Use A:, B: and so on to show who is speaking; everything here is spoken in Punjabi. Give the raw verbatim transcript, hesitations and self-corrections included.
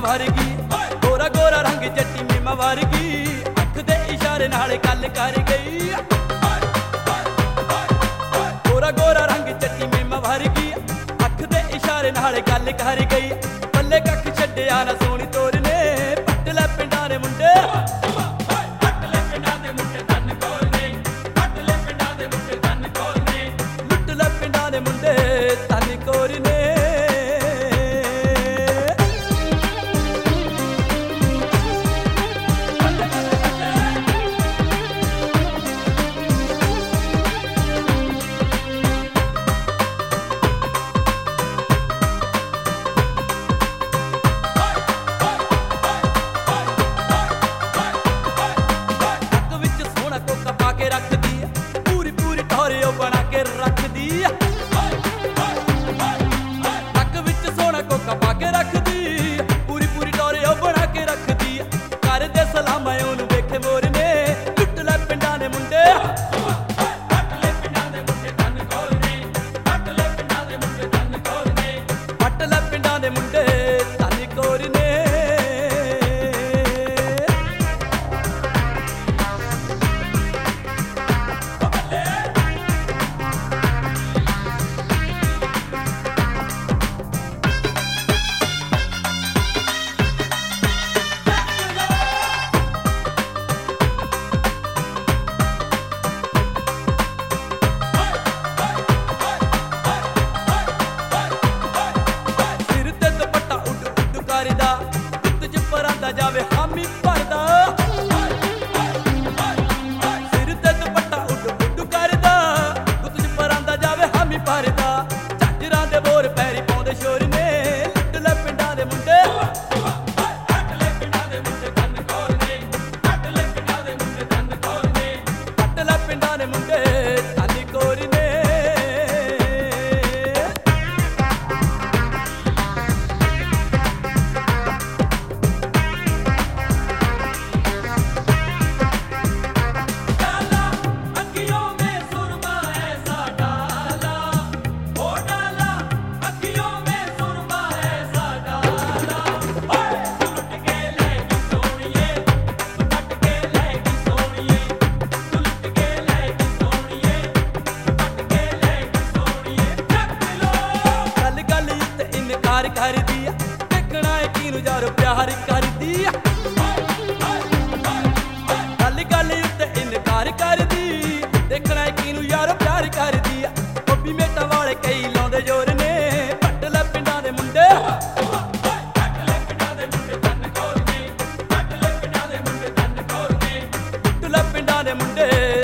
A: ਵਰਗੀ ਗੋਰਾ ਗੋਰਾ ਰੰਗ ਜੱਟੀ ਮੇਮਾ ਵਰਗੀ ਅੱਖ ਦੇ ਇਸ਼ਾਰੇ ਨਾਲ ਗੱਲ ਕਰ ਗਈ ਗੋਰਾ ਗੋਰਾ ਰੰਗ ਜੱਟੀ ਮੇਮਾ ਵਰਗੀ ਅੱਖ ਦੇ ਇਸ਼ਾਰੇ ਨਾਲ ਗੱਲ ਕਰ ਗਈ ਪੱਲੇ ਕੱਖ ਛੱਡਿਆ ਨਾ ਸੋਹਣੀ ਤੋਰ ਨੇ ਪੱਟ ਲੈ ਪਿੰਡਾਂ ਦੇ ਮੁੰਡੇ ਪੱਟ ਲੈ ਪਿੰਡਾਂ ਦੇ ਮੁੰਡੇ ਧੰਨ ਕੋਲ ਨੇ ਪੱਟ ਲੈ ਪਿੰਡਾਂ ਦੇ ਮੁੰਡੇ ਧੰਨ ਕੋਲ ਨੇ ਲੁੱਟ ਲੈ ਪਿੰਡਾਂ ਦੇ ਮੁੰਡੇ ਧੰਨ ਕੋਲ ਨੇ ਜਾਵੇ ਹਾਮੀ ਭਰਦਾ ਸਿਰ ਤੇ ਦੁਪੱਟਾ ਉੱਡ ਉੱਡ ਕਰਦਾ ਗੁੱਤ ਚ ਪਰਾਂਦਾ ਜਾਵੇ ਹਾਮੀ ਭਰਦਾ ਝਾਂਜਰਾਂ ਦੇ ਬੋਰ ਪੈਰੀ ਪਾਉਂਦੇ ਸ਼ੋਰ ਨੇ ਲੁੱਟ ਲੈ ਪਿੰਡਾਂ ਦੇ ਮੁੰਡੇ ਕੱਟ ਲੈ ਪਿੰਡਾਂ ਦੇ ਮੁੰਡੇ ਧੰਨ ਕੋਲ ਨੇ ਕੱਟ ਲੈ ਪਿੰਡਾਂ ਦੇ ਮੁੰਡੇ ਧੰਨ ਕੋਲ ਨੇ ਕੱਟ ਲੈ ਪਿੰਡਾਂ ਦੇ ਮੁੰਡੇ ਧੰਨ ਕੋਲ ਨੇ ਕਰਦੀ ਆ ਦੇਖਣਾ ਏ ਕਿਨੂੰ ਯਾਰੋ ਪਿਆਰ ਕਰਦੀ ਆ ਗੱਲ ਗੱਲ ਉੱਤੇ ਇਨਕਾਰ ਕਰਦੀ ਦੇਖਣਾ ਏ ਕਿਨੂੰ ਯਾਰੋ ਪਿਆਰ ਕਰਦੀ ਆ ਬੱਬੀ ਮੇਟਾਂ ਵਾਲੇ ਕਈ ਲਾਉਂਦੇ ਜ਼ੋਰ ਨੇ ਪੱਟ ਲੈ ਪਿੰਡਾਂ ਦੇ ਮੁੰਡੇ ਪੱਟ ਲੈ ਪਿੰਡਾਂ ਦੇ ਮੁੰਡੇ ਧੰਨ ਕੋਲ ਨੇ ਪੱਟ ਲੈ ਪਿੰਡਾਂ ਦੇ ਮੁੰਡੇ ਧੰਨ ਕੋਲ ਨੇ ਪੱਟ ਲੈ ਪਿੰਡਾਂ ਦੇ ਮੁੰਡੇ